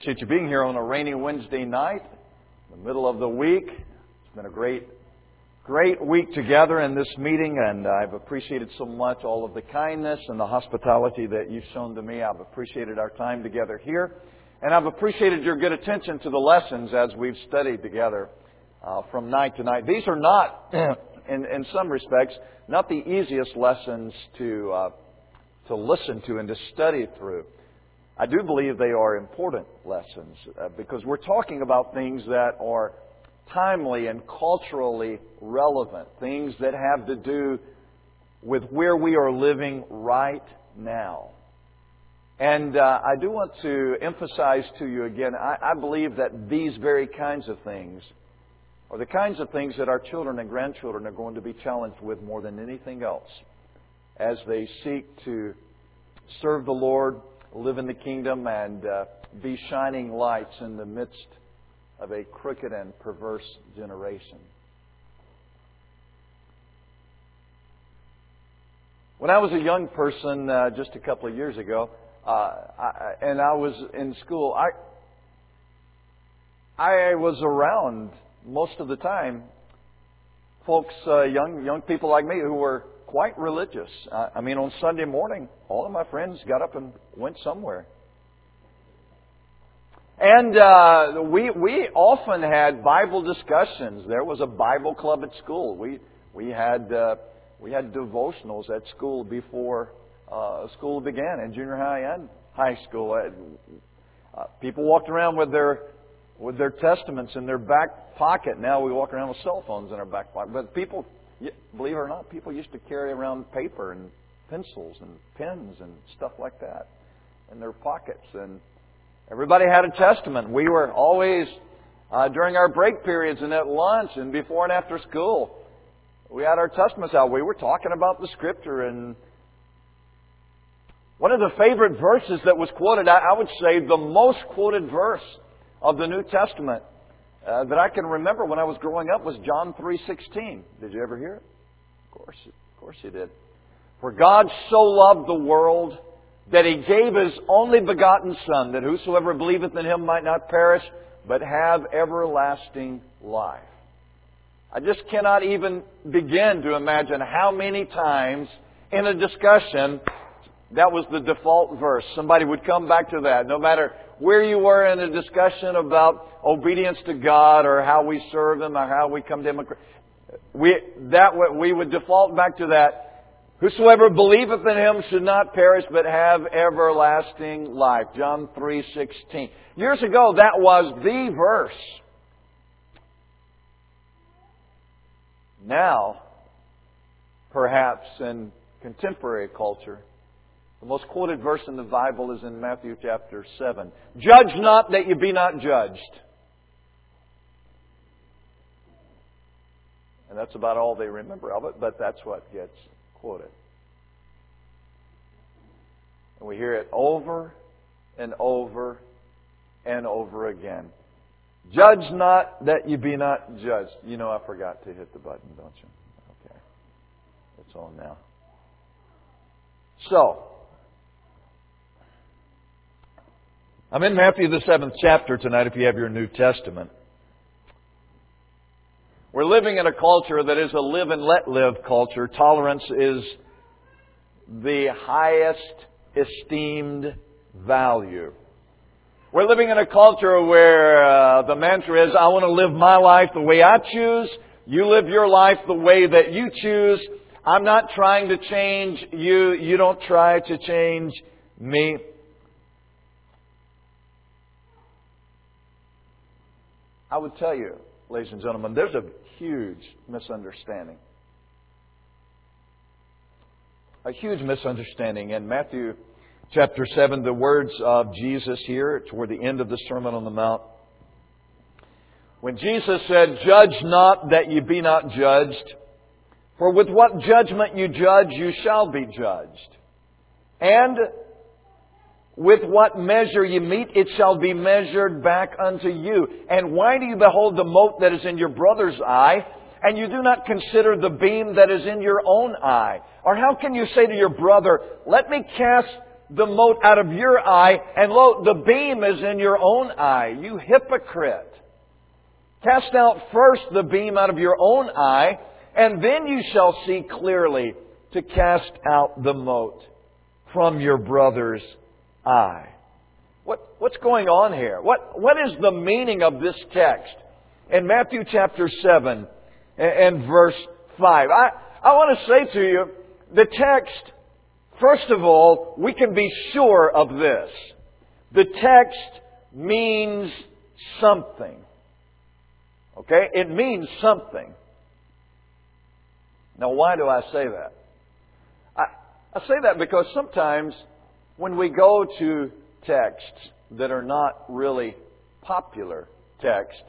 Appreciate you being here on a rainy Wednesday night, in the middle of the week. It's been a great week together in this meeting, and I've appreciated so much all of the kindness and the hospitality that you've shown to me. I've appreciated our time together here, and I've appreciated your good attention to the lessons as we've studied together from night to night. These are not, in some respects, not the easiest lessons to listen to and to study through. I do believe they are important lessons because we're talking about things that are timely and culturally relevant, things that have to do with where we are living right now. And I do want to emphasize to you again, I believe that these very kinds of things are the kinds of things that our children and grandchildren are going to be challenged with more than anything else as they seek to serve the Lord, live in the kingdom, and be shining lights in the midst of a crooked and perverse generation. When I was a young person, just a couple of years ago, and I was in school, I was around most of the time folks, young people like me who were quite religious. I mean, on Sunday morning, all of my friends got up and went somewhere. And we often had Bible discussions. There was a Bible club at school. We had devotionals at school before school began, in junior high and high school. People walked around with their testaments in their back pocket. Now we walk around with cell phones in our back pocket. But people, believe it or not, people used to carry around paper and pencils and pens and stuff like that in their pockets. And everybody had a testament. We were always, during our break periods and at lunch and before and after school, we had our testaments out. We were talking about the Scripture. And one of the favorite verses that was quoted, I would say the most quoted verse of the New Testament that I can remember when I was growing up was John 3:16. Did you ever hear it? Of course you did. For God so loved the world that He gave His only begotten Son, that whosoever believeth in Him might not perish, but have everlasting life. I just cannot even begin to imagine how many times in a discussion that was the default verse. Somebody would come back to that, no matter where you were in a discussion about obedience to God or how we serve Him or how we come to Him. We would default back to that. Whosoever believeth in Him should not perish but have everlasting life. John 3:16. Years ago, that was the verse. Now, perhaps in contemporary culture, the most quoted verse in the Bible is in Matthew chapter 7. Judge not that you be not judged. And that's about all they remember of it, but that's what gets quoted. And we hear it over and over and over again. Judge not that you be not judged. You know I forgot to hit the button, don't you? Okay. It's on now. So, I'm in Matthew the 7th chapter tonight if you have your New Testament. We're living in a culture that is a live and let live culture. Tolerance is the highest esteemed value. We're living in a culture where the mantra is, I want to live my life the way I choose. You live your life the way that you choose. I'm not trying to change you. You don't try to change me. I would tell you, ladies and gentlemen, there's a huge misunderstanding. A huge misunderstanding. In Matthew chapter 7, the words of Jesus here toward the end of the Sermon on the Mount. When Jesus said, Judge not that you be not judged, for with what judgment you judge, you shall be judged. And with what measure you meet, it shall be measured back unto you. And why do you behold the mote that is in your brother's eye, and you do not consider the beam that is in your own eye? Or how can you say to your brother, let me cast the mote out of your eye, and lo, the beam is in your own eye. You hypocrite. Cast out first the beam out of your own eye, and then you shall see clearly to cast out the mote from your brother's eye. What's going on here? What is the meaning of this text? In Matthew chapter 7 and verse 5. I want to say to you, the text, first of all, we can be sure of this. The text means something. Okay? It means something. Now, why do I say that? I say that because sometimes when we go to texts that are not really popular texts,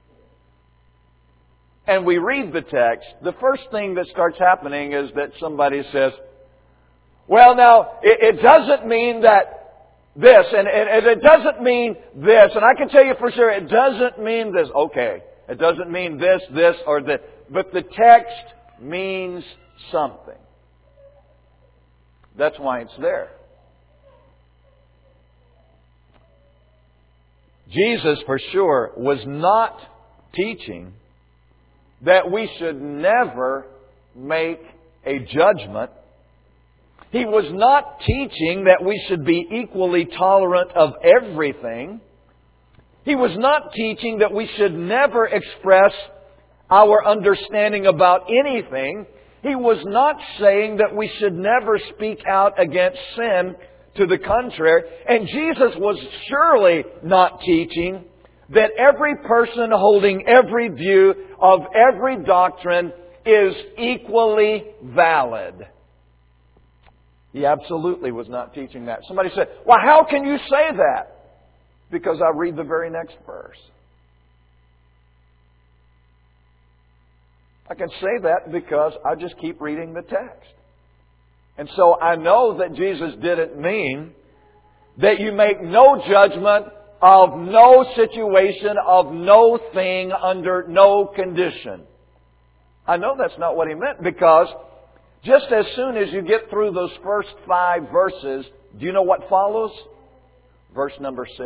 and we read the text, the first thing that starts happening is that somebody says, well, now, it doesn't mean that this, and it doesn't mean this, and I can tell you for sure it doesn't mean this. Okay, it doesn't mean this, or this, but the text means something. That's why it's there. Jesus, for sure, was not teaching that we should never make a judgment. He was not teaching that we should be equally tolerant of everything. He was not teaching that we should never express our understanding about anything. He was not saying that we should never speak out against sin. To the contrary. And Jesus was surely not teaching that every person holding every view of every doctrine is equally valid. He absolutely was not teaching that. Somebody said, well, how can you say that? Because I read the very next verse. I can say that because I just keep reading the text. And so I know that Jesus didn't mean that you make no judgment of no situation, of no thing, under no condition. I know that's not what He meant, because just as soon as you get through those first 5 verses, do you know what follows? Verse number 6.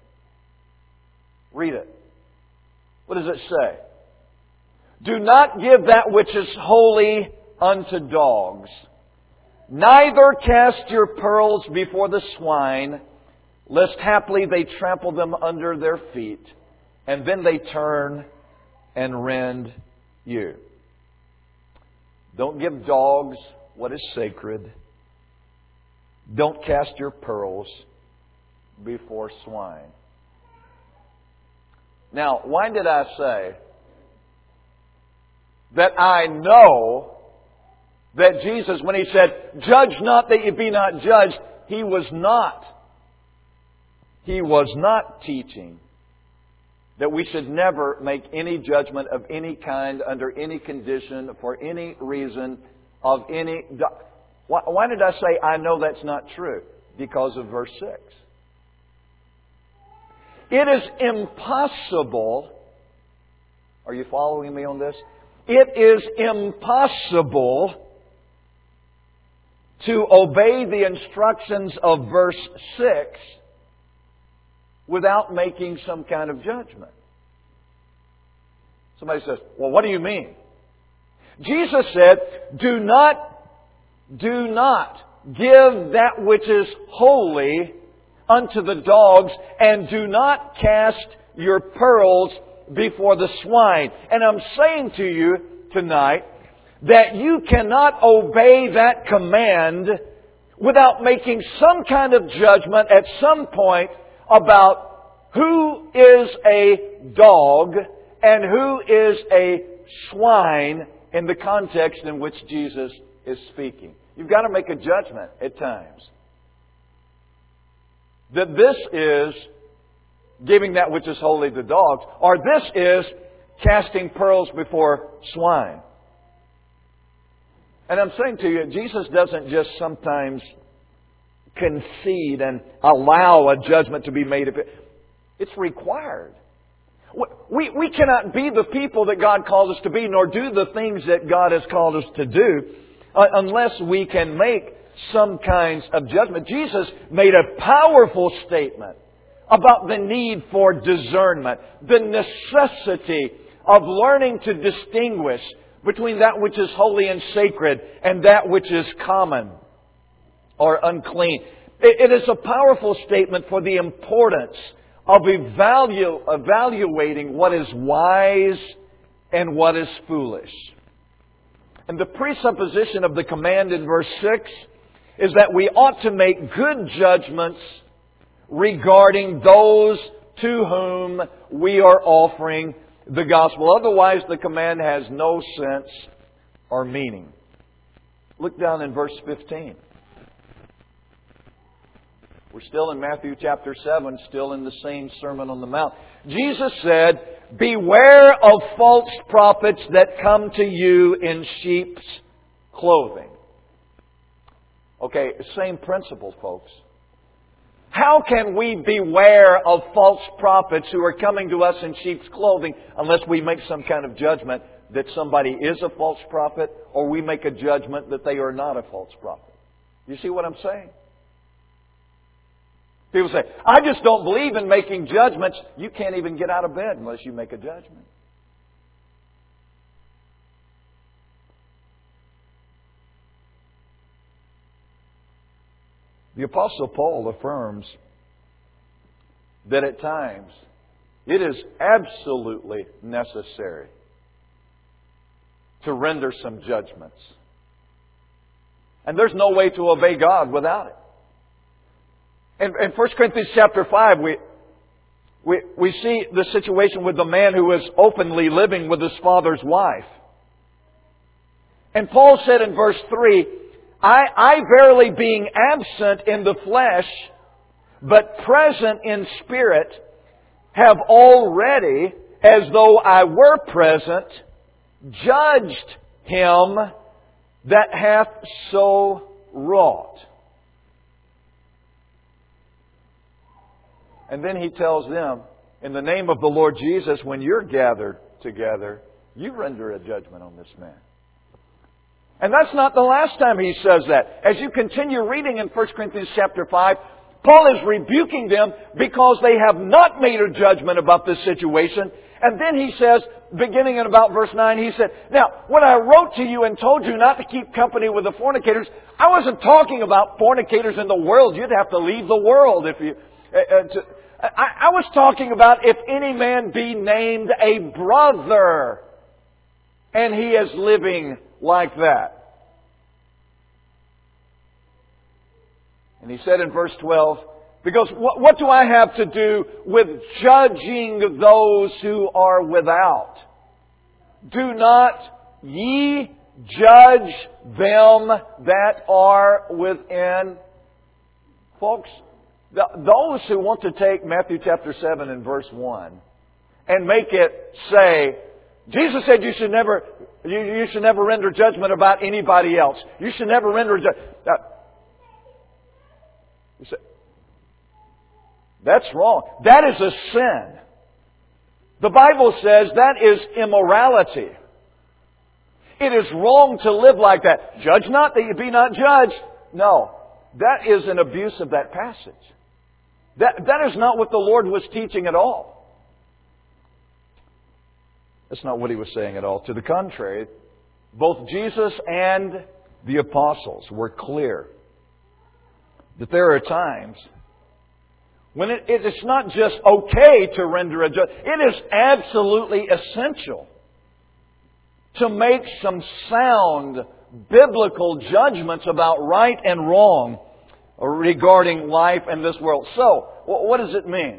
Read it. What does it say? Do not give that which is holy unto dogs. Neither cast your pearls before the swine, lest haply they trample them under their feet, and then they turn and rend you. Don't give dogs what is sacred. Don't cast your pearls before swine. Now, why did I say that I know that Jesus, when He said, judge not that you be not judged, He was not teaching that we should never make any judgment of any kind, under any condition, for any reason, of any... Why did I say I know that's not true? Because of verse 6. It is impossible... Are you following me on this? It is impossible to obey the instructions of verse 6 without making some kind of judgment. Somebody says, well, what do you mean? Jesus said, do not give that which is holy unto the dogs, and do not cast your pearls before the swine. And I'm saying to you tonight that you cannot obey that command without making some kind of judgment at some point about who is a dog and who is a swine in the context in which Jesus is speaking. You've got to make a judgment at times. That this is giving that which is holy to dogs, or this is casting pearls before swine. And I'm saying to you, Jesus doesn't just sometimes concede and allow a judgment to be made of it. It's required. We cannot be the people that God calls us to be, nor do the things that God has called us to do, unless we can make some kinds of judgment. Jesus made a powerful statement about the need for discernment, the necessity of learning to distinguish between that which is holy and sacred and that which is common or unclean. It is a powerful statement for the importance of evaluating what is wise and what is foolish. And the presupposition of the command in verse 6 is that we ought to make good judgments regarding those to whom we are offering the gospel. Otherwise, the command has no sense or meaning. Look down in verse 15. We're still in Matthew chapter 7, still in the same Sermon on the Mount. Jesus said, "Beware of false prophets that come to you in sheep's clothing." Okay, same principle, folks. How can we beware of false prophets who are coming to us in sheep's clothing unless we make some kind of judgment that somebody is a false prophet or we make a judgment that they are not a false prophet? You see what I'm saying? People say, "I just don't believe in making judgments." You can't even get out of bed unless you make a judgment. The Apostle Paul affirms that at times it is absolutely necessary to render some judgments. And there's no way to obey God without it. In 1 Corinthians chapter 5, we see the situation with the man who was openly living with his father's wife. And Paul said in verse 3, I verily being absent in the flesh, but present in spirit, have already, as though I were present, judged him that hath so wrought. And then he tells them, in the name of the Lord Jesus, when you're gathered together, you render a judgment on this man. And that's not the last time he says that. As you continue reading in 1 Corinthians chapter 5, Paul is rebuking them because they have not made a judgment about this situation. And then he says, beginning in about verse 9, he said, "Now, when I wrote to you and told you not to keep company with the fornicators, I wasn't talking about fornicators in the world. You'd have to leave the world if you... I was talking about if any man be named a brother and he is living like that." And he said in verse 12, "Because what do I have to do with judging those who are without? Do not ye judge them that are within?" Folks, those who want to take Matthew chapter 7 and verse 1 and make it say, Jesus said you should never render judgment about anybody else. You should never render judgment. That's wrong. That is a sin. The Bible says that is immorality. It is wrong to live like that. Judge not that you be not judged. No. That is an abuse of that passage. That is not what the Lord was teaching at all. That's not what He was saying at all. To the contrary, both Jesus and the apostles were clear that there are times when it's not just okay to render a judgment. It is absolutely essential to make some sound biblical judgments about right and wrong regarding life and this world. So, what does it mean?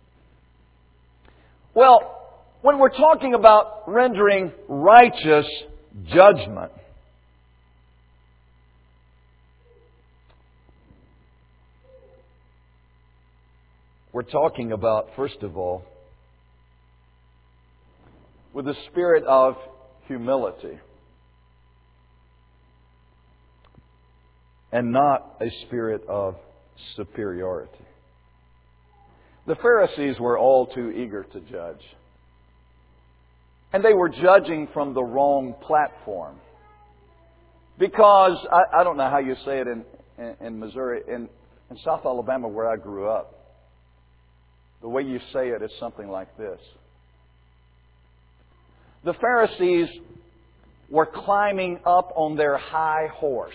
Well, when we're talking about rendering righteous judgment, we're talking about, first of all, with a spirit of humility and not a spirit of superiority. The Pharisees were all too eager to judge. And they were judging from the wrong platform. Because, I don't know how you say it in Missouri, in South Alabama where I grew up, the way you say it is something like this. The Pharisees were climbing up on their high horse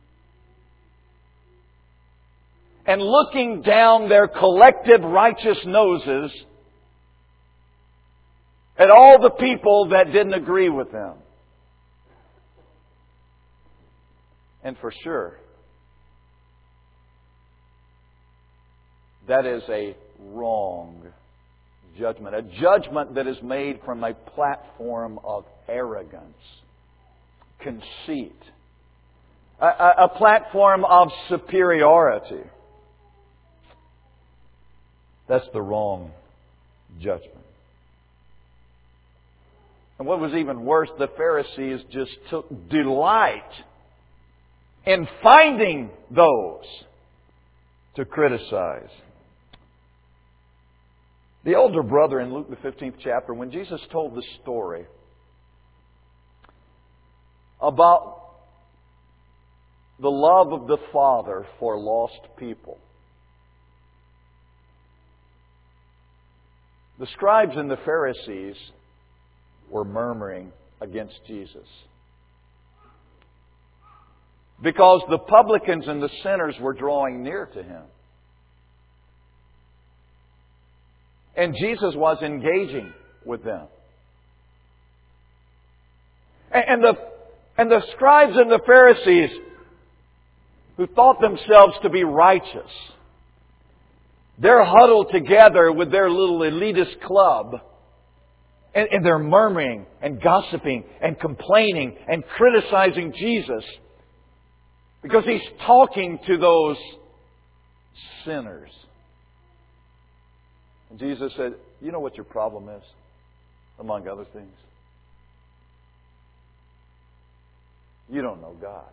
and looking down their collective righteous noses at all the people that didn't agree with them. And for sure, that is a wrong judgment. A judgment that is made from a platform of arrogance, conceit, a platform of superiority. That's the wrong judgment. And what was even worse, the Pharisees just took delight in finding those to criticize. The older brother in Luke the 15th chapter, when Jesus told the story about the love of the Father for lost people, the scribes and the Pharisees were murmuring against Jesus, because the publicans and the sinners were drawing near to Him. And Jesus was engaging with them. And the scribes and the Pharisees, who thought themselves to be righteous, they're huddled together with their little elitist club. And they're murmuring and gossiping and complaining and criticizing Jesus, because He's talking to those sinners. And Jesus said, you know what your problem is, among other things? You don't know God.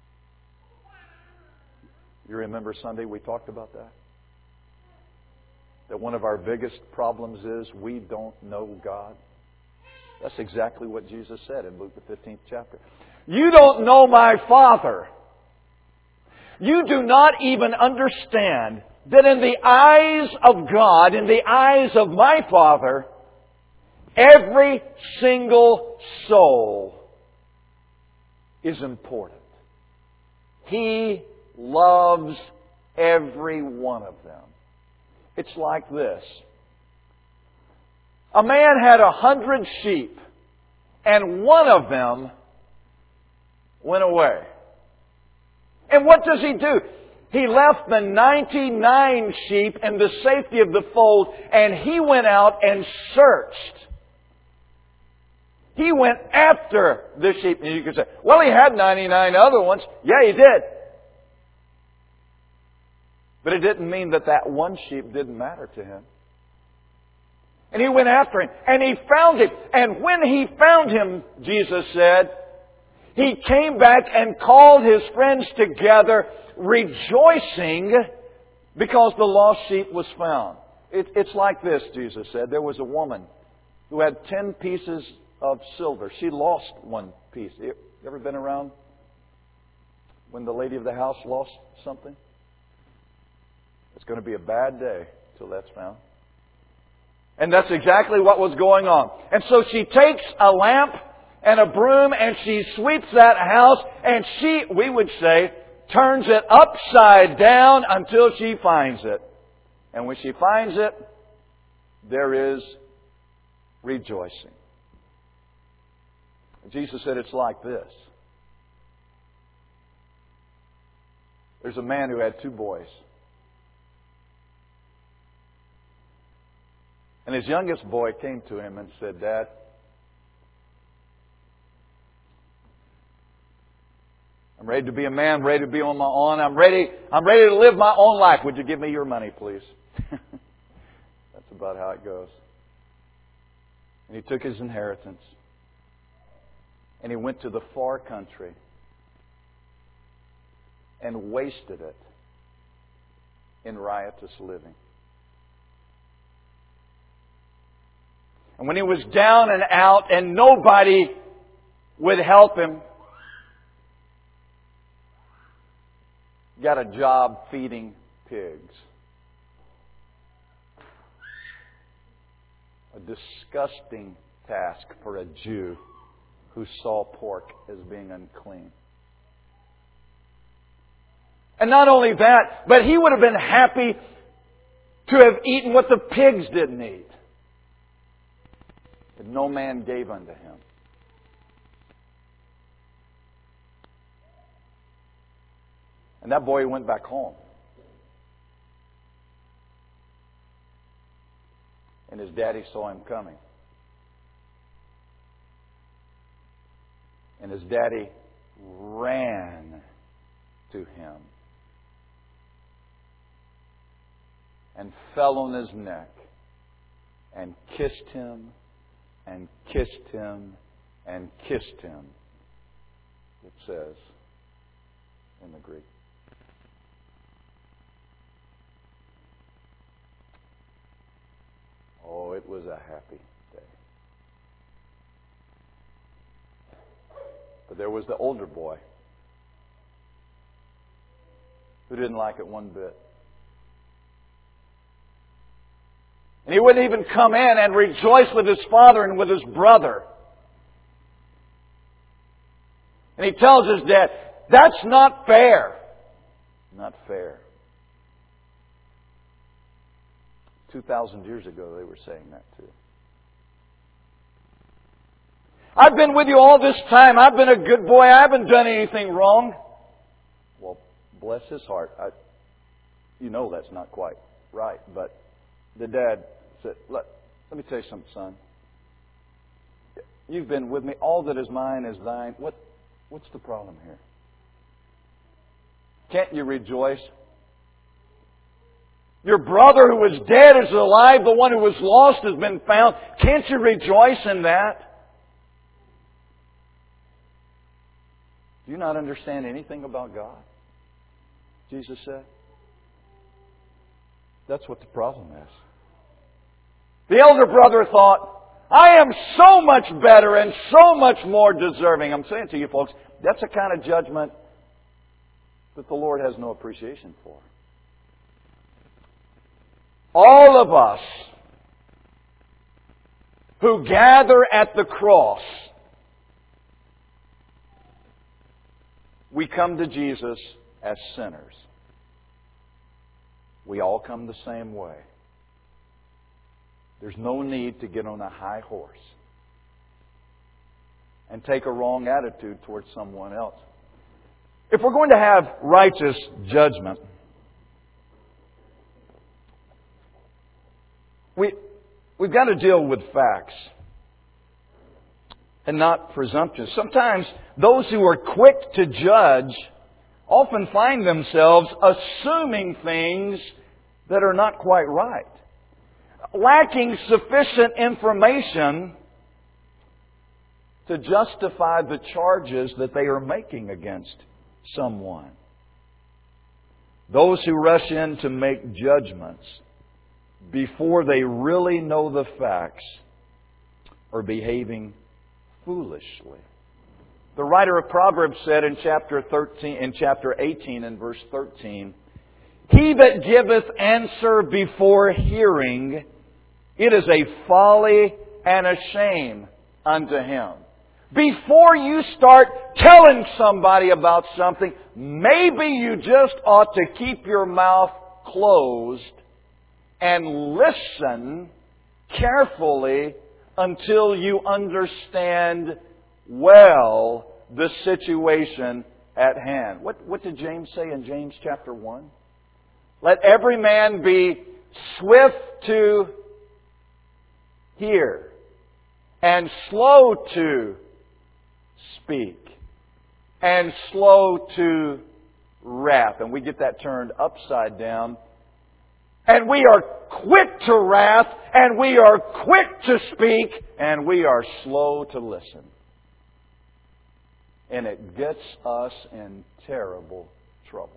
You remember Sunday we talked about that? That one of our biggest problems is we don't know God. That's exactly what Jesus said in Luke the 15th chapter. You don't know my Father. You do not even understand that in the eyes of God, in the eyes of my Father, every single soul is important. He loves every one of them. It's like this. A man had 100 sheep, and one of them went away. And what does he do? He left the 99 sheep in the safety of the fold, and he went out and searched. He went after the sheep. And you could say, well, he had 99 other ones. Yeah, he did. But it didn't mean that that one sheep didn't matter to him. And he went after him. And he found him. And when he found him, Jesus said, he came back and called his friends together, rejoicing because the lost sheep was found. It's like this, Jesus said. There was a woman who had 10 pieces of silver. She lost one piece. You ever been around when the lady of the house lost something? It's going to be a bad day till that's found. And that's exactly what was going on. And so she takes a lamp and a broom and she sweeps that house, and she, we would say, turns it upside down until she finds it. And when she finds it, there is rejoicing. Jesus said it's like this. There's a man who had 2 boys. And his youngest boy came to him and said, Dad, I'm ready to be a man, ready to be on my own. I'm ready to live my own life. Would you give me your money, please? That's about how it goes. And he took his inheritance. And he went to the far country and wasted it in riotous living. And when he was down and out and nobody would help him, got a job feeding pigs. A disgusting task for a Jew who saw pork as being unclean. And not only that, but he would have been happy to have eaten what the pigs didn't eat. But no man gave unto him. And that boy went back home. And his daddy saw him coming. And his daddy ran to him and fell on his neck and kissed him and kissed him and kissed him, it says in the Greek. Oh, it was a happy day. But there was the older boy who didn't like it one bit. And he wouldn't even come in and rejoice with his father and with his brother. And he tells his dad, that's not fair. Not fair. 2,000 years ago they were saying that too. I've been with you all this time. I've been a good boy. I haven't done anything wrong. Well, bless his heart. You know that's not quite right. But the dad said, let me tell you something, son. You've been with me. All that is mine is thine. What's the problem here? Can't you rejoice? Your brother who was dead is alive. The one who was lost has been found. Can't you rejoice in that? Do you not understand anything about God? Jesus said. That's what the problem is. The elder brother thought, I am so much better and so much more deserving. I'm saying to you folks, that's a kind of judgment that the Lord has no appreciation for. All of us who gather at the cross, we come to Jesus as sinners. We all come the same way. There's no need to get on a high horse and take a wrong attitude towards someone else. If we're going to have righteous judgment, we've got to deal with facts and not presumptions. Sometimes those who are quick to judge often find themselves assuming things that are not quite right, lacking sufficient information to justify the charges that they are making against someone. Those who rush in to make judgments before they really know the facts are behaving foolishly. The writer of Proverbs said in chapter 18 and verse 13, He that giveth answer before hearing, it is a folly and a shame unto him. Before you start telling somebody about something, maybe you just ought to keep your mouth closed and listen carefully until you understand well the situation at hand. What did James say in James chapter 1? Let every man be swift to hear and slow to speak and slow to wrath. And we get that turned upside down. And we are quick to wrath, and we are quick to speak, and we are slow to listen. And it gets us in terrible trouble.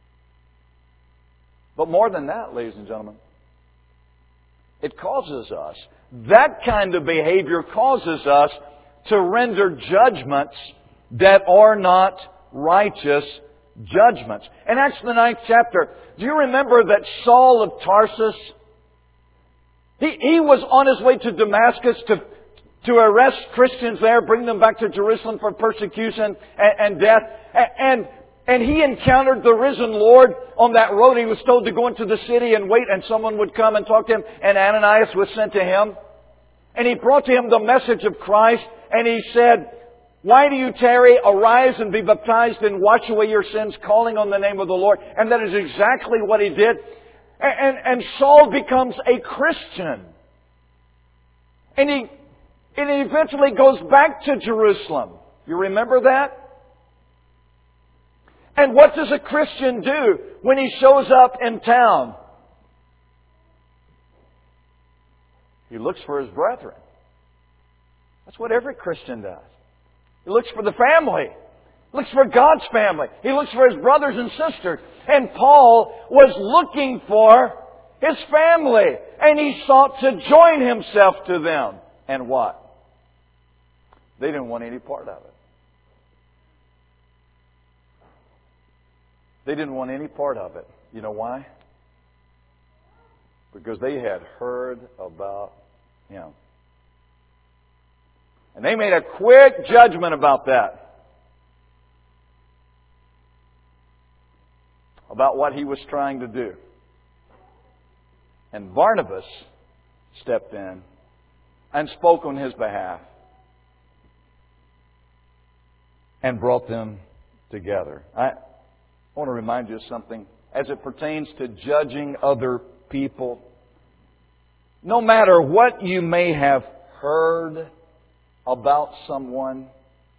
But more than that, ladies and gentlemen, it causes us, that kind of behavior causes us to render judgments that are not righteous judgments. In Acts the 9th chapter, do you remember that Saul of Tarsus, he was on his way to Damascus to arrest Christians there, bring them back to Jerusalem for persecution and death. And he encountered the risen Lord on that road. He was told to go into the city and wait, and someone would come and talk to him. And Ananias was sent to him. And he brought to him the message of Christ. And he said, "Why do you tarry? Arise and be baptized and wash away your sins, calling on the name of the Lord." And that is exactly what he did. And Saul becomes a Christian. And he eventually goes back to Jerusalem. You remember that? And what does a Christian do when he shows up in town? He looks for his brethren. That's what every Christian does. He looks for the family. He looks for God's family. He looks for his brothers and sisters. And Paul was looking for his family. And he sought to join himself to them. And what? They didn't want any part of it. They didn't want any part of it. You know why? Because they had heard about him. And they made a quick judgment about that. About what he was trying to do. And Barnabas stepped in and spoke on his behalf. And brought them together. I want to remind you of something. As it pertains to judging other people, no matter what you may have heard about someone,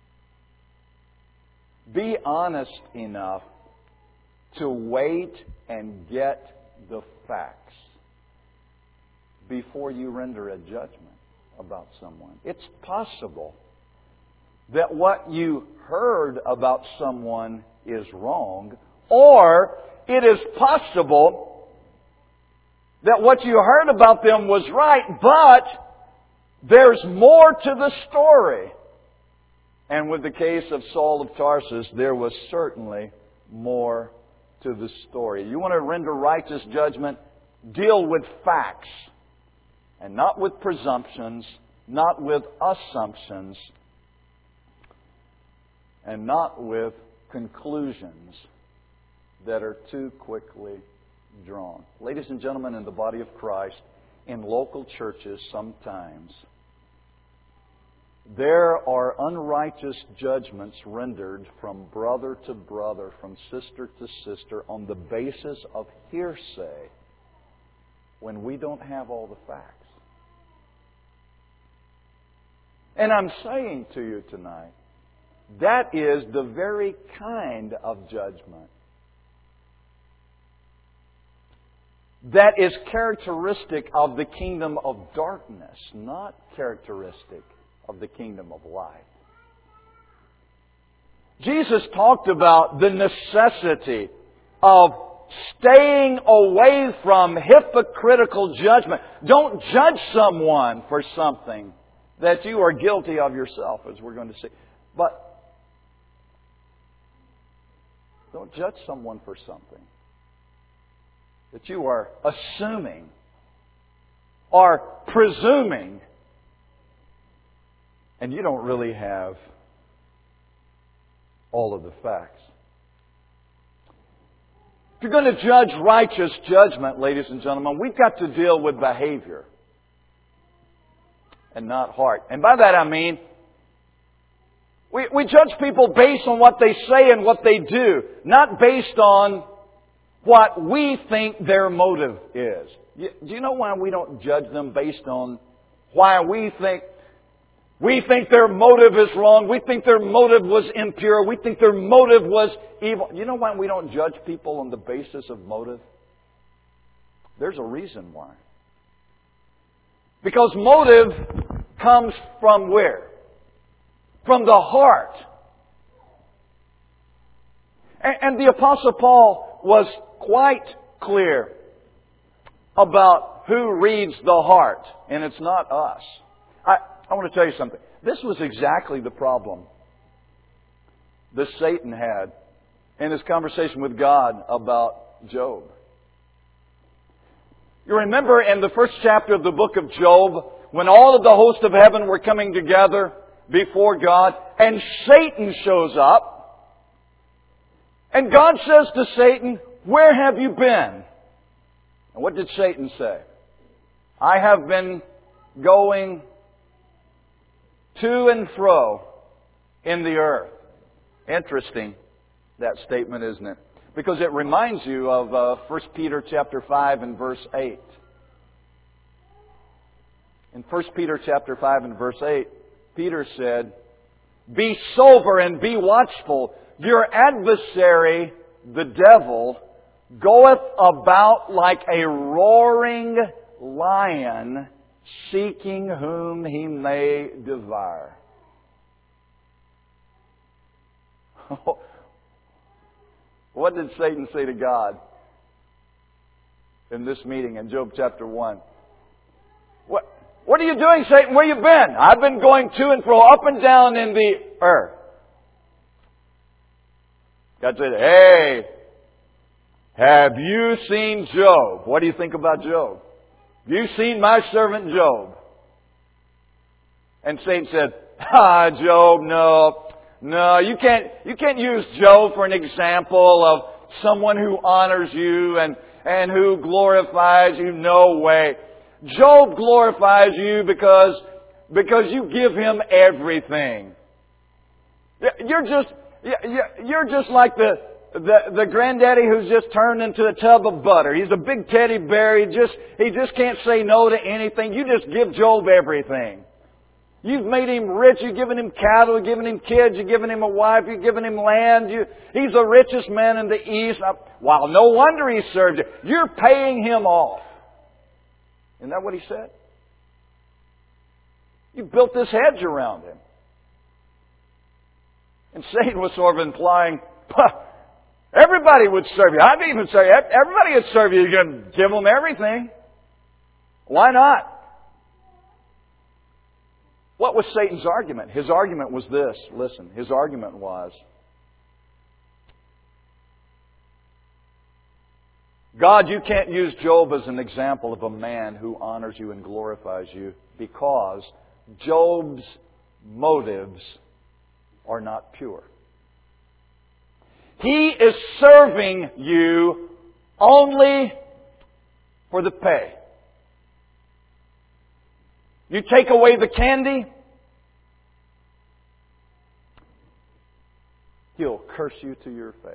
be honest enough to wait and get the facts before you render a judgment about someone. It's possible that what you heard about someone is wrong, or it is possible that what you heard about them was right, but there's more to the story. And with the case of Saul of Tarsus, there was certainly more to the story. You want to render righteous judgment? Deal with facts, and not with presumptions, not with assumptions, and not with conclusions that are too quickly drawn. Ladies and gentlemen, in the body of Christ, in local churches sometimes, there are unrighteous judgments rendered from brother to brother, from sister to sister, on the basis of hearsay when we don't have all the facts. And I'm saying to you tonight, that is the very kind of judgment that is characteristic of the kingdom of darkness, not characteristic of the kingdom of light. Jesus talked about the necessity of staying away from hypocritical judgment. Don't judge someone for something that you are guilty of yourself, as we're going to see. But don't judge someone for something that you are assuming or presuming, and you don't really have all of the facts. If you're going to judge righteous judgment, ladies and gentlemen, we've got to deal with behavior and not heart. And by that I mean, we judge people based on what they say and what they do, not based on what we think their motive is. Do you know why we don't judge them based on why we think their motive is wrong? We think their motive was impure. We think their motive was evil. You know why we don't judge people on the basis of motive? There's a reason why. Because motive comes from where? From the heart. And the Apostle Paul was quite clear about who reads the heart. And it's not us. I want to tell you something. This was exactly the problem that Satan had in his conversation with God about Job. You remember in the first chapter of the book of Job, when all of the host of heaven were coming together before God, and Satan shows up, and God says to Satan, "Where have you been?" And what did Satan say? "I have been going to and fro in the earth." Interesting, that statement, isn't it? Because it reminds you of 1 Peter chapter 5 and verse 8. In 1 Peter chapter 5 and verse 8, Peter said, "Be sober and be watchful. Your adversary, the devil, goeth about like a roaring lion, seeking whom he may devour." What did Satan say to God in this meeting in Job chapter 1? What are you doing, Satan? Where you been? "I've been going to and fro, up and down in the earth." God said, "Hey, have you seen Job? What do you think about Job? Have you seen my servant Job?" And Satan said, "Job, no, you can't use Job for an example of someone who honors you and who glorifies you. No way. Job glorifies you because you give him everything. You're just like the granddaddy who's just turned into a tub of butter. He's a big teddy bear. He just can't say no to anything. You just give Job everything. You've made him rich. You've given him cattle. You've given him kids. You've given him a wife. You've given him land. He's the richest man in the East. Well, no wonder he served you. You're paying him off." Isn't that what he said? You built this hedge around him. And Satan was sort of implying, everybody would serve you. I'd even say, everybody would serve you. You're going to give them everything. Why not? What was Satan's argument? His argument was this. Listen, his argument was, "God, you can't use Job as an example of a man who honors you and glorifies you because Job's motives are not pure. He is serving you only for the pay. You take away the candy, he'll curse you to your face."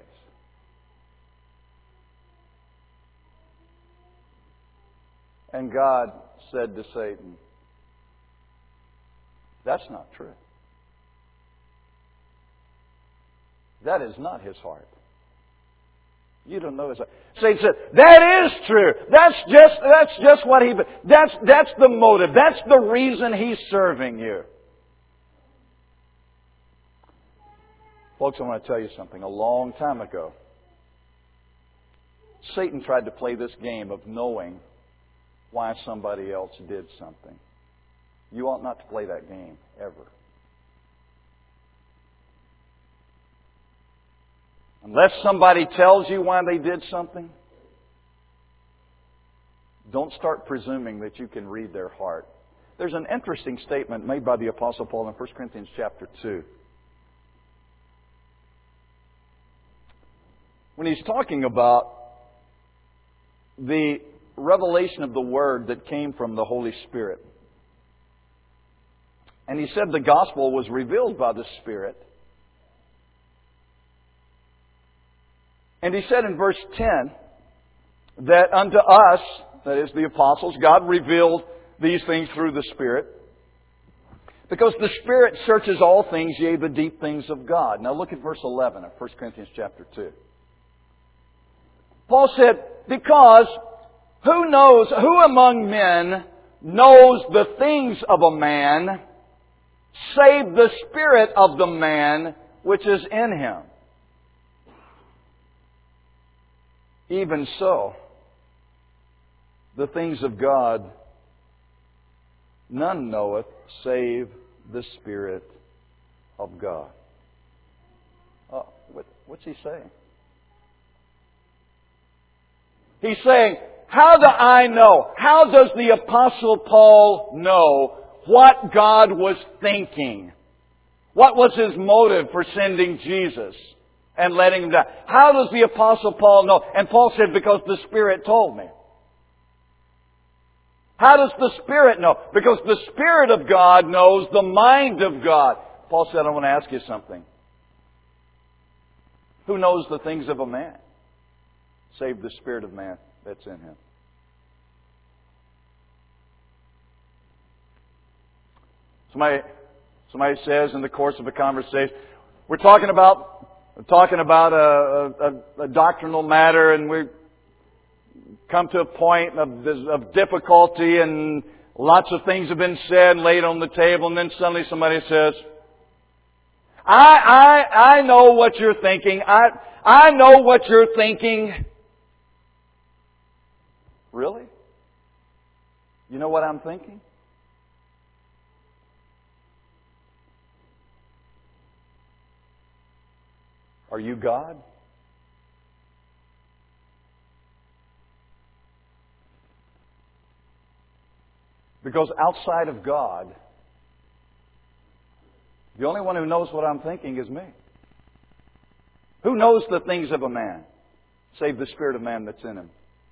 And God said to Satan, "That's not true. That is not his heart. You don't know his heart." Satan said, "That is true. That's just what that's the motive. That's the reason he's serving you." Folks, I want to tell you something. A long time ago, Satan tried to play this game of knowing why somebody else did something. You ought not to play that game, ever. Unless somebody tells you why they did something, don't start presuming that you can read their heart. There's an interesting statement made by the Apostle Paul in 1 Corinthians chapter 2. When he's talking about the revelation of the Word that came from the Holy Spirit. And he said the gospel was revealed by the Spirit. And he said in verse 10 that unto us, that is the apostles, God revealed these things through the Spirit. Because the Spirit searches all things, yea, the deep things of God. Now look at verse 11 of 1 Corinthians chapter 2. Paul said, "Because who among men knows the things of a man, save the spirit of the man which is in him? Even so, the things of God none knoweth, save the Spirit of God." What's he saying? He's saying, how do I know? How does the Apostle Paul know what God was thinking? What was His motive for sending Jesus and letting Him die? How does the Apostle Paul know? And Paul said, because the Spirit told me. How does the Spirit know? Because the Spirit of God knows the mind of God. Paul said, I want to ask you something. Who knows the things of a man, save the spirit of man that's in him? Somebody says in the course of a conversation, we're talking about a doctrinal matter, and we come to a point of difficulty, and lots of things have been said and laid on the table, and then suddenly somebody says, I know what you're thinking. I know what you're thinking. Really? You know what I'm thinking? Are you God? Because outside of God, the only one who knows what I'm thinking is me. Who knows the things of a man, save the spirit of man that's in him?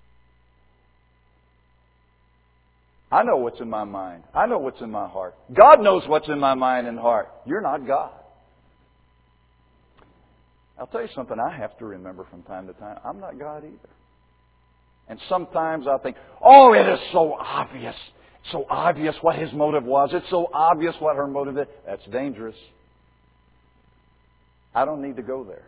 I know what's in my mind. I know what's in my heart. God knows what's in my mind and heart. You're not God. I'll tell you something I have to remember from time to time. I'm not God either. And sometimes I think, oh, it is so obvious. So obvious what his motive was. It's so obvious what her motive is. That's dangerous. I don't need to go there.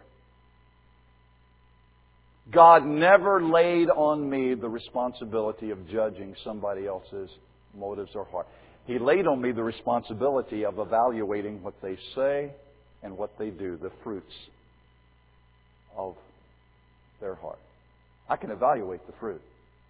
God never laid on me the responsibility of judging somebody else's motives or heart. He laid on me the responsibility of evaluating what they say and what they do, the fruits of their heart. I can evaluate the fruit.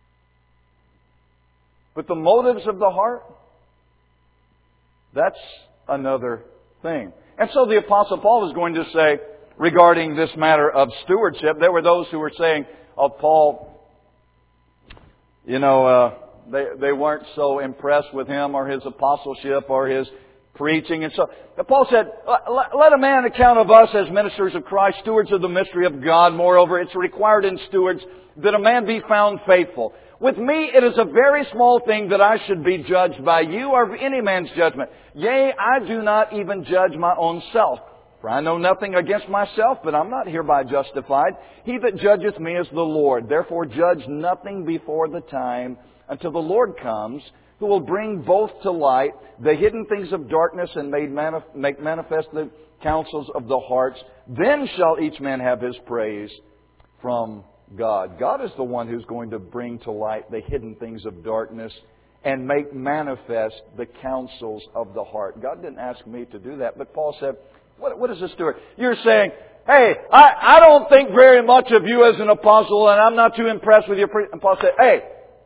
But the motives of the heart, that's another thing. And so the Apostle Paul is going to say, regarding this matter of stewardship, there were those who were saying of Paul, they weren't so impressed with him or his apostleship or his preaching. And so Paul said, let a man account of us as ministers of Christ, stewards of the mystery of God. Moreover, it's required in stewards that a man be found faithful. With me it is a very small thing that I should be judged by you or any man's judgment. Yea, I do not even judge my own self. For I know nothing against myself, but I'm not hereby justified. He that judgeth me is the Lord. Therefore judge nothing before the time until the Lord comes, who will bring both to light the hidden things of darkness and make manifest the counsels of the hearts. Then shall each man have his praise from God. God is the one who's going to bring to light the hidden things of darkness and make manifest the counsels of the heart. God didn't ask me to do that, but Paul said, what is a steward? You're saying, hey, I don't think very much of you as an apostle, and I'm not too impressed with your preaching. And Paul said, hey,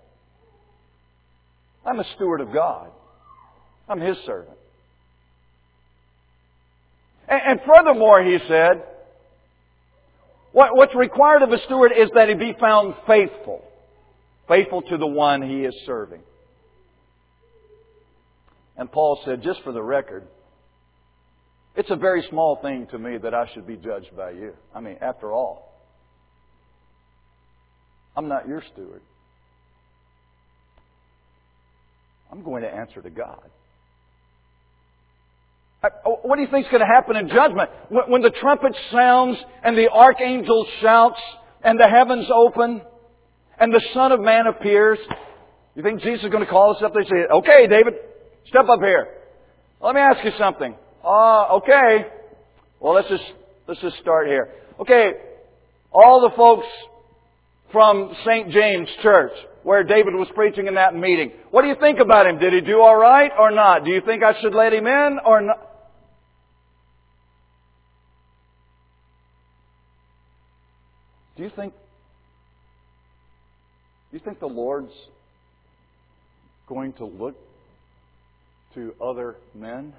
I'm a steward of God. I'm His servant. And furthermore, he said, what's required of a steward is that he be found faithful. Faithful to the one he is serving. And Paul said, just for the record, it's a very small thing to me that I should be judged by you. I mean, after all, I'm not your steward. I'm going to answer to God. What do you think is going to happen in judgment? When the trumpet sounds and the archangel shouts and the heavens open and the Son of Man appears, you think Jesus is going to call us up there and say, okay, David, step up here. Let me ask you something. Okay. Well, let's just start here. Okay. All the folks from St. James Church, where David was preaching in that meeting, what do you think about him? Did he do all right or not? Do you think I should let him in or not? Do you think the Lord's going to look to other men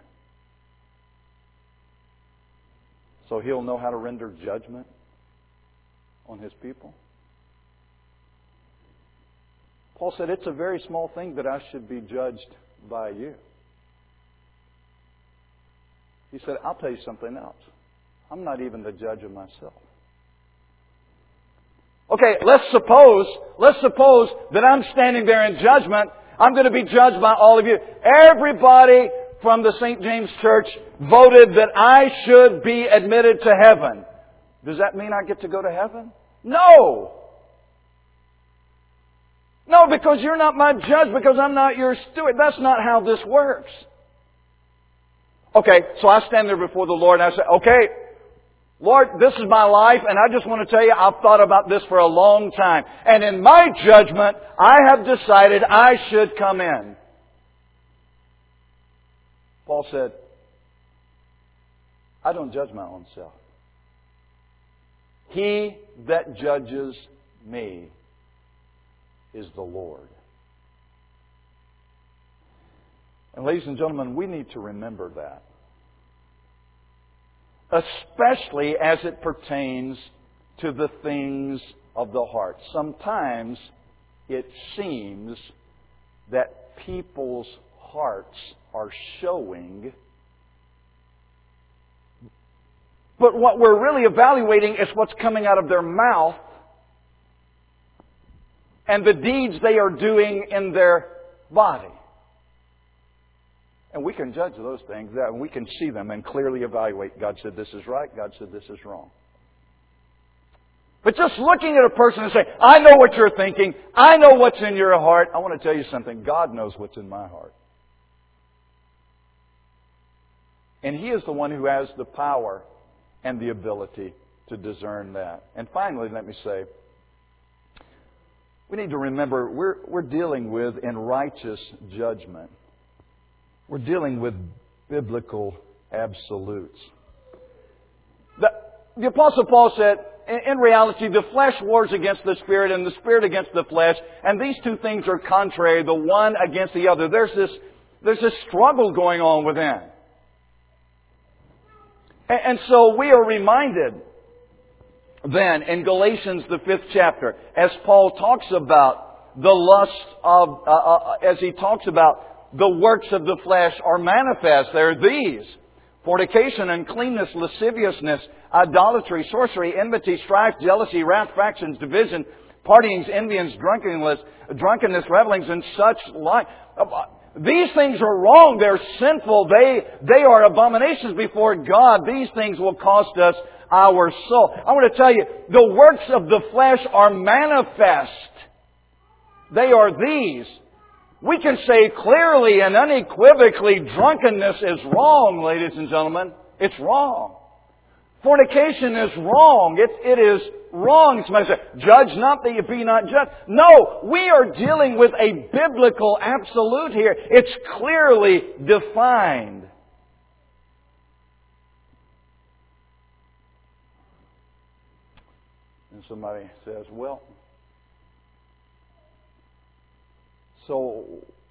so He'll know how to render judgment on His people? Paul said, it's a very small thing that I should be judged by you. He said, I'll tell you something else. I'm not even the judge of myself. Okay, let's suppose that I'm standing there in judgment. I'm going to be judged by all of you. Everybody from the St. James Church voted that I should be admitted to heaven. Does that mean I get to go to heaven? No! No, because you're not my judge, because I'm not your steward. That's not how this works. Okay, so I stand there before the Lord and I say, okay, Lord, this is my life, and I just want to tell you, I've thought about this for a long time. And in my judgment, I have decided I should come in. Paul said, I don't judge my own self. He that judges me is the Lord. And ladies and gentlemen, we need to remember that. Especially as it pertains to the things of the heart. Sometimes it seems that people's hearts are showing, but what we're really evaluating is what's coming out of their mouth and the deeds they are doing in their body. And we can judge those things, and we can see them and clearly evaluate. God said this is right, God said this is wrong. But just looking at a person and saying, I know what you're thinking, I know what's in your heart. I want to tell you something. God knows what's in my heart. And He is the one who has the power and the ability to discern that. And finally, let me say, we need to remember we're dealing with, in righteous judgment, we're dealing with biblical absolutes. The Apostle Paul said, in reality, the flesh wars against the Spirit and the Spirit against the flesh, and these two things are contrary, the one against the other. There's this struggle going on within. And so we are reminded then in Galatians, the 5th chapter, as Paul talks about the lust of, as he talks about the works of the flesh are manifest. They're these: fornication, uncleanness, lasciviousness, idolatry, sorcery, enmity, strife, jealousy, wrath, factions, division, partyings, envyings, drunkenness, revelings, and such like. These things are wrong. They're sinful. They are abominations before God. These things will cost us our soul. I want to tell you, the works of the flesh are manifest. They are these. We can say clearly and unequivocally, drunkenness is wrong, ladies and gentlemen. It's wrong. Fornication is wrong. It is wrong. Somebody says, judge not that you be not judged. No, we are dealing with a biblical absolute here. It's clearly defined. And somebody says, well, so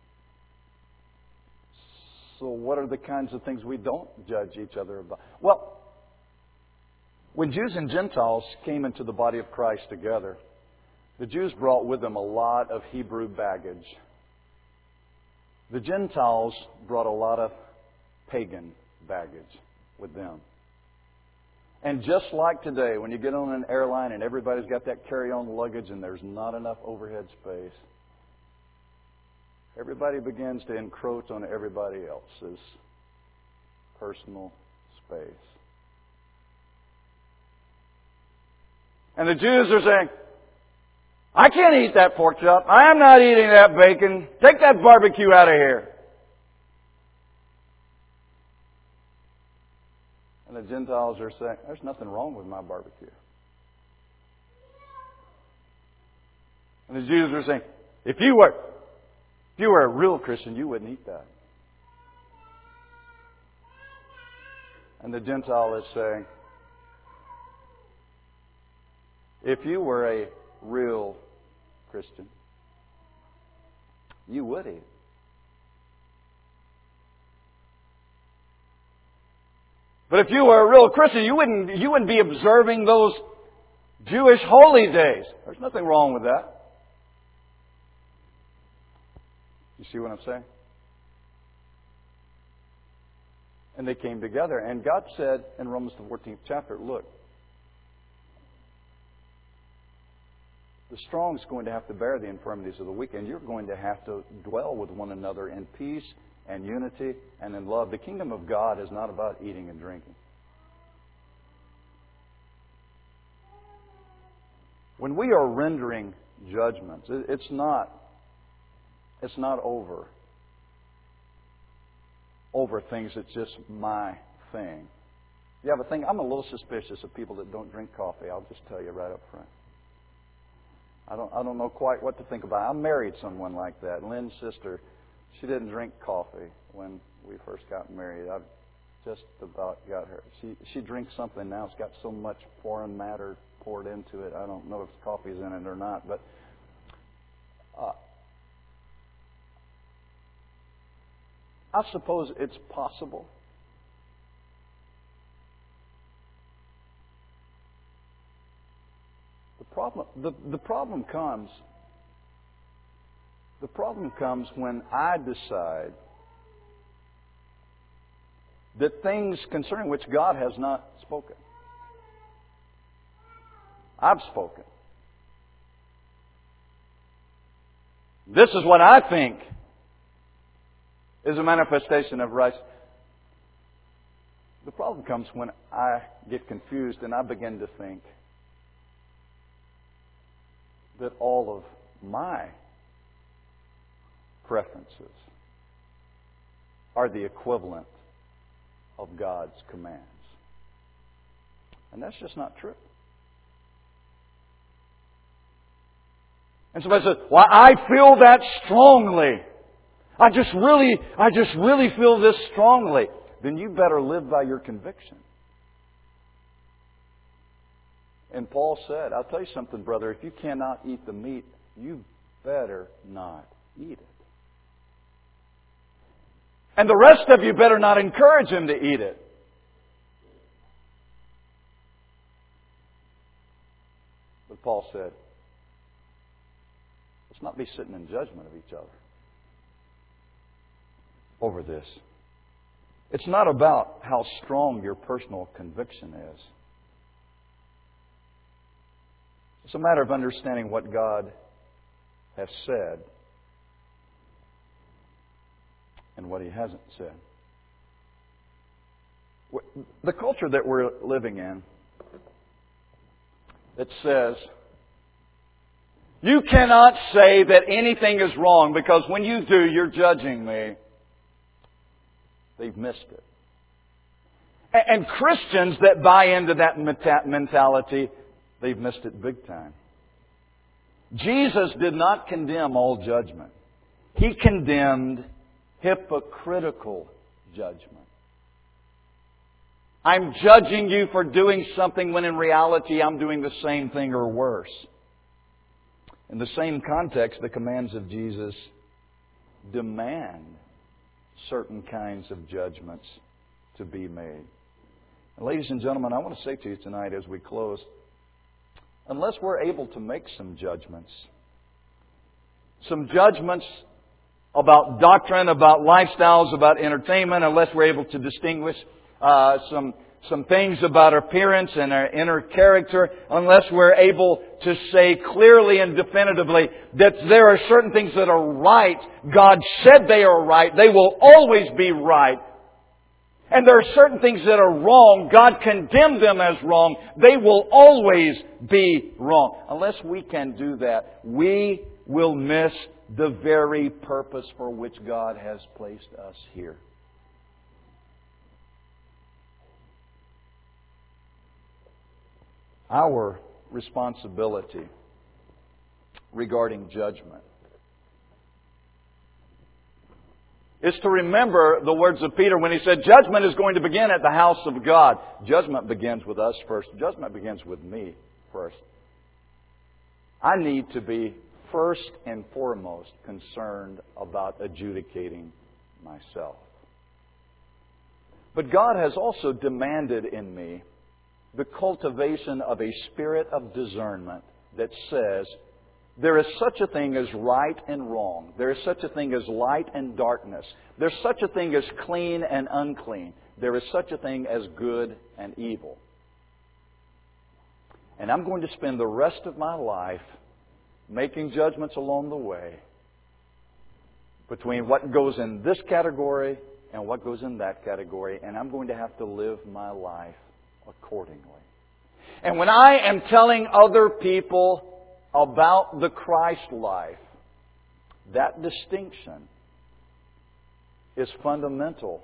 what are the kinds of things we don't judge each other about? Well, when Jews and Gentiles came into the body of Christ together, the Jews brought with them a lot of Hebrew baggage. The Gentiles brought a lot of pagan baggage with them. And just like today, when you get on an airline and everybody's got that carry-on luggage and there's not enough overhead space, everybody begins to encroach on everybody else's personal space. And the Jews are saying, I can't eat that pork chop. I'm not eating that bacon. Take that barbecue out of here. And the Gentiles are saying, there's nothing wrong with my barbecue. And the Jews are saying, if you were a real Christian, you wouldn't eat that. And the Gentile is saying, if you were a real Christian, you would eat. But if you were a real Christian, you wouldn't be observing those Jewish holy days. There's nothing wrong with that. You see what I'm saying? And they came together. And God said in Romans the 14th chapter, look, the strong is going to have to bear the infirmities of the weak, and you're going to have to dwell with one another in peace and unity and in love. The kingdom of God is not about eating and drinking. When we are rendering judgments, it's not over things that's just my thing. You have a thing? I'm a little suspicious of people that don't drink coffee. I'll just tell you right up front. I don't know quite what to think about. I married someone like that. Lynn's sister, she didn't drink coffee when we first got married. I've just about got her. She drinks something now. It's got so much foreign matter poured into it. I don't know if coffee's in it or not. But I suppose it's possible. The problem comes when I decide that things concerning which God has not spoken. I've spoken. This is what I think is a manifestation of righteousness. The problem comes when I get confused and I begin to think that all of my preferences are the equivalent of God's commands. And that's just not true. And somebody says, well, I feel that strongly. I just really feel this strongly. Then you better live by your conviction. And Paul said, I'll tell you something, brother, if you cannot eat the meat, you better not eat it. And the rest of you better not encourage him to eat it. But Paul said, let's not be sitting in judgment of each other over this. It's not about how strong your personal conviction is. It's a matter of understanding what God has said and what He hasn't said. The culture that we're living in, it says, you cannot say that anything is wrong because when you do, you're judging me. They've missed it. And Christians that buy into that mentality, they've missed it big time. Jesus did not condemn all judgment. He condemned hypocritical judgment. I'm judging you for doing something when in reality I'm doing the same thing or worse. In the same context, the commands of Jesus demand certain kinds of judgments to be made. And ladies and gentlemen, I want to say to you tonight as we close, unless we're able to make some judgments about doctrine, about lifestyles, about entertainment, unless we're able to distinguish some things about our appearance and our inner character, unless we're able to say clearly and definitively that there are certain things that are right, God said they are right, they will always be right. And there are certain things that are wrong, God condemned them as wrong, they will always be wrong. Unless we can do that, we will miss the very purpose for which God has placed us here. Our responsibility regarding judgment is to remember the words of Peter when he said, judgment is going to begin at the house of God. Judgment begins with us first. Judgment begins with me first. I need to be first and foremost concerned about adjudicating myself. But God has also demanded in me the cultivation of a spirit of discernment that says, There is such a thing as right and wrong. There is such a thing as light and darkness. There's such a thing as clean and unclean. There is such a thing as good and evil. And I'm going to spend the rest of my life making judgments along the way between what goes in this category and what goes in that category. And I'm going to have to live my life accordingly. And when I am telling other people about the Christ life, that distinction is fundamental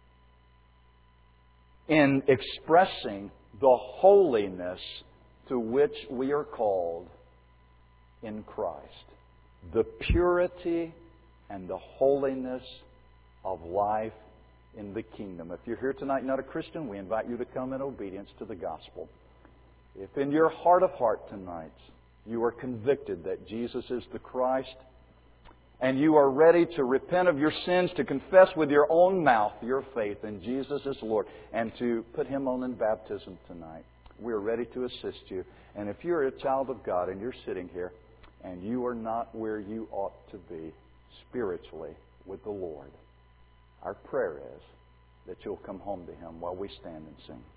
in expressing the holiness to which we are called in Christ. The purity and the holiness of life in the kingdom. If you're here tonight not a Christian, we invite you to come in obedience to the gospel. If in your heart of heart tonight you are convicted that Jesus is the Christ, and you are ready to repent of your sins, to confess with your own mouth your faith in Jesus as Lord, and to put Him on in baptism tonight, we are ready to assist you. And if you're a child of God and you're sitting here and you are not where you ought to be spiritually with the Lord, our prayer is that you'll come home to Him while we stand and sing.